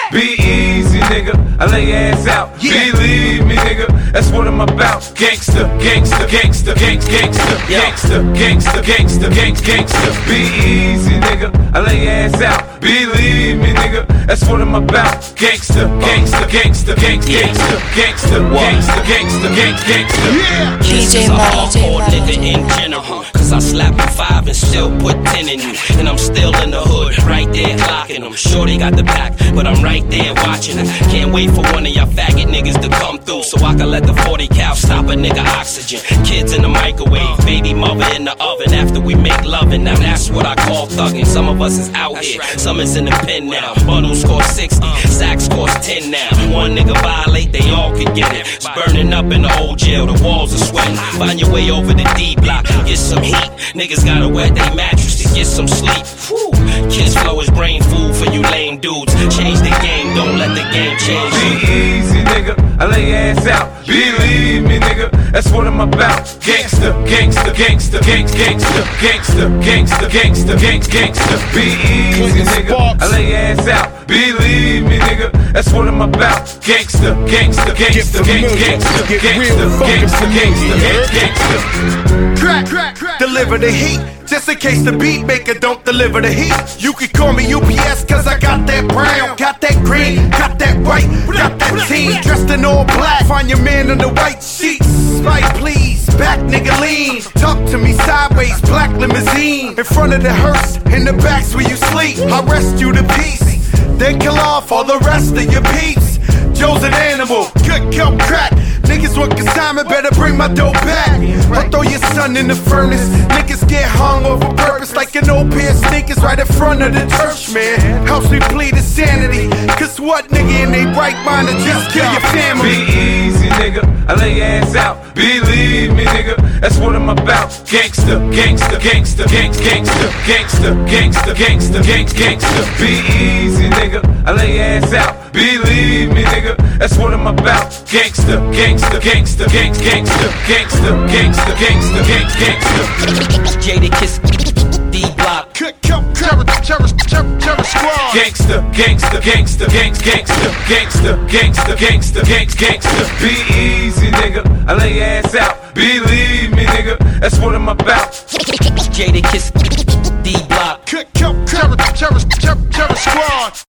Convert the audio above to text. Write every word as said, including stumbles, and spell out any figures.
Be easy, nigga. I lay ass out. Yeah. Believe me, nigga. That's what I'm about. Gangsta, gangsta, gangsta, gangsta, gangsta, gangsta, gangsta, gangsta, gangsta, gangsta. Be easy, nigga. I lay ass out. Believe me, nigga. That's what I'm about. Gangsta, gangsta, gangsta, gangsta, gangsta, gangsta, gangsta, gangsta, gangsta, gangsta. D J Mo, nigga in general. Cause I slap you five and still put ten in you. And I'm still in the hood, right there clocking them. Sure they got the back, but I'm right there watching it. Can't wait for one of y'all faggot niggas to come through, so I can let the forty cal stop a nigga oxygen. Kids in the microwave, baby mother in the oven after we make lovin'. Now that's what I call thuggin'. Some of us is out here, some is in the pen now. Bundles cost sixty, sacks cost ten now. One nigga violate, they all could get it. It's burning up in the old jail, the walls are sweating. Find your way over the D block and get some heat. Niggas gotta wet their mattress to get some sleep. Whew. Kids flow is brain food for you lame dudes. Change the game, don't let the game change. Be easy, nigga. I lay ass out. Believe me, nigga. That's what I'm about. Gangsta, gangsta, gangsta, gangsta, gangsta, gangsta, gangsta, gangsta, gangsta, gangsta. Be easy, nigga. I lay ass out. Believe me, nigga. That's what I'm about. Gangsta, gangsta, gangsta, gangsta, gangsta, gangsta, gangsta, gangsta, gangsta. Crack, crack, crack. Deliver the heat. Just in case the beat maker don't deliver the heat. You can call me U P S cause I got that brown, got that green, got that white, got that team. Dressed in all black, find your man in the white sheets. Spike please, back nigga lean. Talk to me sideways, black limousine. In front of the hearse, in the back's where you sleep. I rest you to peace, then kill off all the rest of your peeps. Joe's an animal, good kill crack. Niggas want consignment, better bring my dough back. Or throw your son in the furnace. Niggas get hung over purpose like an old pair of sneakers right in front of the church, man. Helps me plead insanity. Cause what nigga in they right mind to just kill your family? Be easy, nigga. I lay ass out. Believe me, nigga. That's what I'm about. Gangsta, gangsta, gangsta, gangsta, gangsta, gangsta, gangsta, gangsta, gangsta. Be easy, nigga. I lay ass out. Believe me, nigga. That's what I'm about. Gangsta, gangsta, gangsta, gangsta, gangsta, gangsta, gangsta, gangsta, gangsta. Jadakiss, D Block. Terror, terror, terror, terror squad. Gangsta, gangsta, gangsta, gangsta, gangsta, gangsta, gangsta, gangsta, gangsta. Be easy, nigga. I lay ass out. Believe me, nigga. That's what I'm about. Jadakiss, D Block. Terror, terror, terror, terror squad.